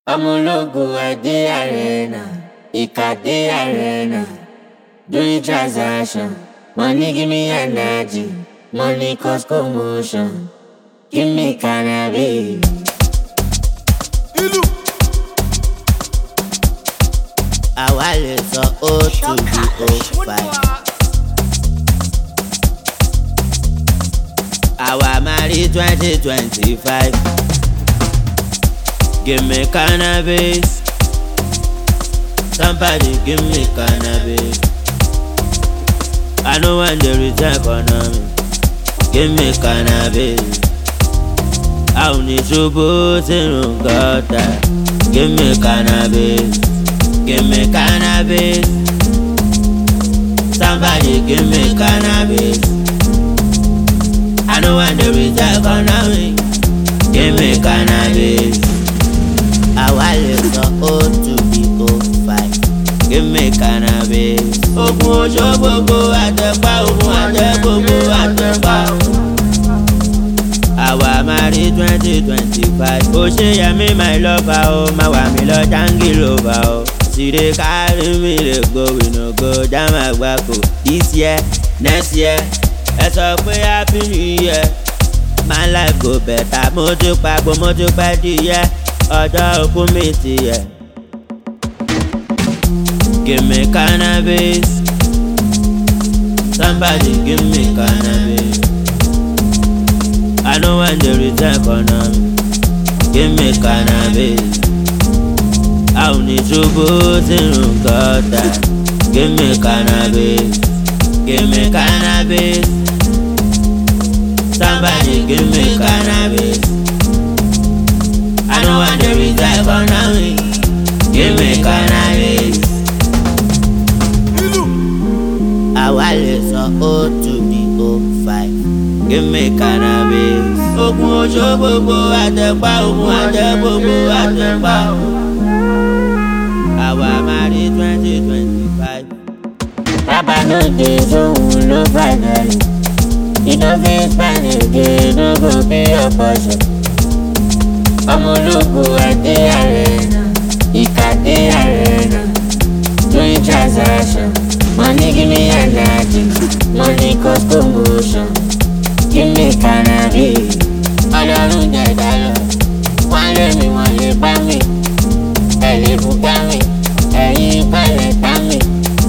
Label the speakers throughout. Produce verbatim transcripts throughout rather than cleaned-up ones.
Speaker 1: Amologo at the arena, Ika the arena, doing transaction. Money give me energy, money cause commotion. Give me cannabis.
Speaker 2: Àwa lè sọ ó to the ó five. Àwa máa rí twenty twenty five. Give me cannabis. Somebody give me cannabis. I know when there is economy. Give me cannabis. I ò ní ṣubú sínú gọ́tà. Give me cannabis. Give me cannabis. Somebody give me cannabis. I know when there is economy. Give me cannabis. Àwa lè sọ ó to the ó five. Give me cannabis. Ogun oṣó gbogbo àtẹ̀pá, ogun àtẹ̀ gbogbo àtẹ̀pá. Àwa máa rí twenty twenty five. Ó ṣe yẹ mí my lover o, máa wà mí lọ jangilova o. She dey carry me dey go, we no go jam àgbákò. This year, next year, ẹ sọ pé happy new year. My life go better, mo ti pàgbọ́, mo ti pẹ́ díẹ̀. Ọjọ́ òkú mi ti yẹ. Give me cannabis. Somebody give me cannabis. I know when there is economy. Give me cannabis. I ò ní ṣubú sínú gọ́tà. Give me cannabis. Give me cannabis. Somebody give me cannabis. I know when there is economy. Give me cannabis. Àwa lè sọ ó to the ó five. Give me cannabis. Ogun oṣó gbogbo àtẹ̀pá, ogun àtẹ̀ gbogbo àtẹ̀pá. Àwa máa rí twenty twenty five.
Speaker 1: Baba no dey zone no finally. You no fit spend again, no go be your portion. Amologo at the arena, Ika the arena, doing transaction. Money give me energy, money cause commotion. Give me cannabis. Ọlọ́run jẹ́ dáyọ̀, wọ́n lé mi, wọ́n lè bá mi. Ẹ lè bùkà mi, ẹ̀yin ìpàlẹ̀ tá mi.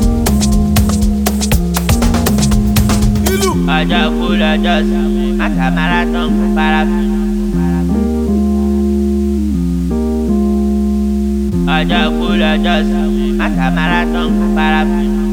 Speaker 2: Ọjọ́ kú lọ́jọ́ sùn, àtà marathon kò para fún. Ọjọ́ kú lọ́jọ́ sùn, àtà marathon kò para fún.